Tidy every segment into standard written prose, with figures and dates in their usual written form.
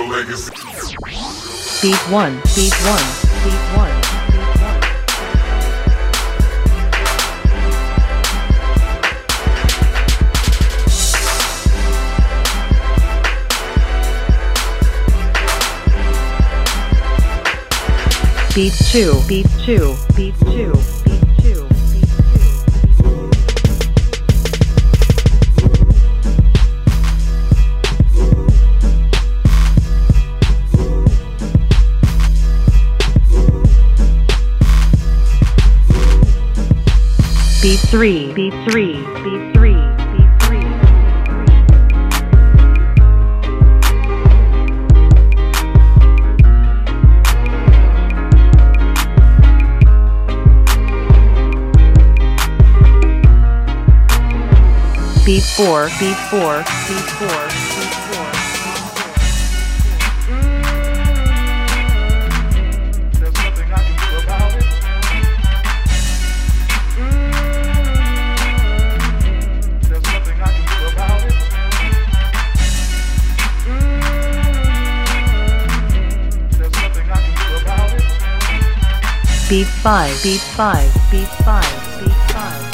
Legacy. Beat 1, beat 1, beat 1, beat 2, beat 2, beat 2, beat 2, beat 2. Beat 3, beat 3, beat 3, beat 3. Beat 4, beat 4, beat 4, beat 4. There's nothing I can do about it. There's nothing I can do about it. There's nothing I can do about it. Beat 5, beat 5, beat 5, beat 5.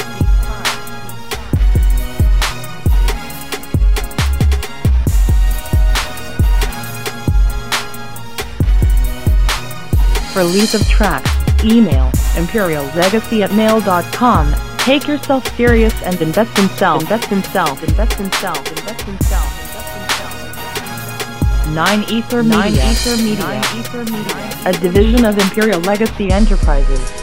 For lease of tracks, email imperiallegacy@mail.com. Take yourself serious and invest in self. Invest in self. Invest in self. Invest in self. Invest in self. 9 Ether Media. A division of Imperial Legacy Enterprises.